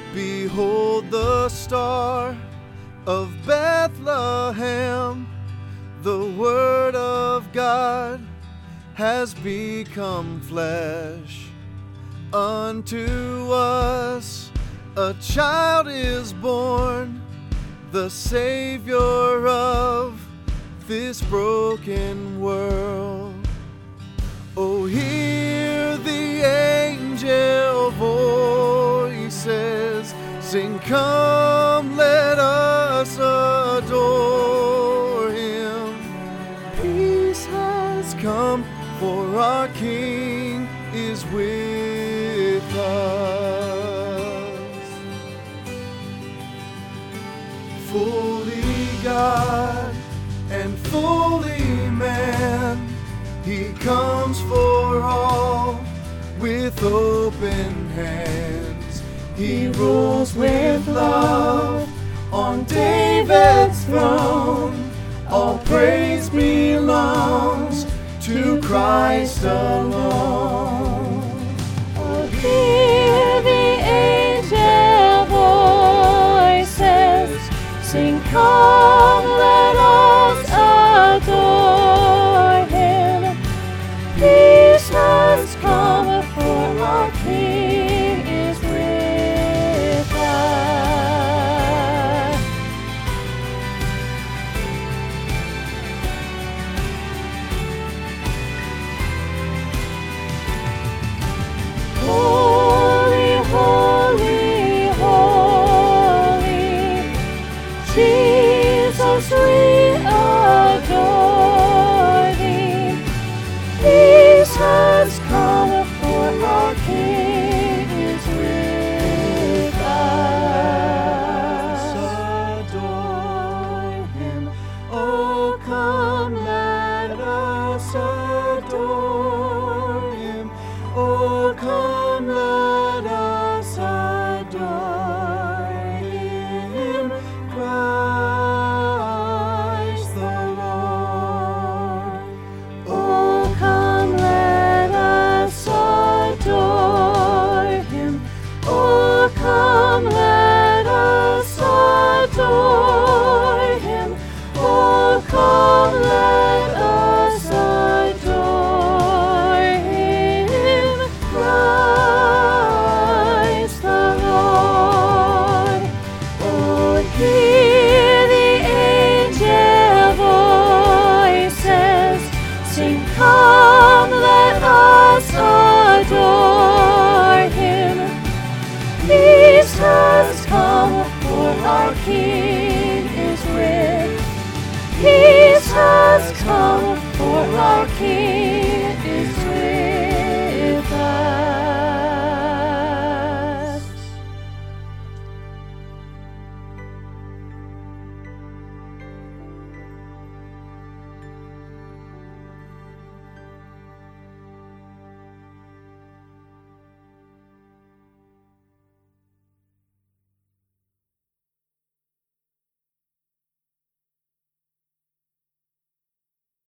Behold the star of Bethlehem, the Word of God has become flesh. Unto us a child is born, the Savior of this broken world. Oh, hear the angel voices sing, come, let us adore him. Peace has come, for our King is with us. Fully God and fully man, he comes for all with open hands. He rules with love on David's throne. All praise belongs to Christ alone. Oh,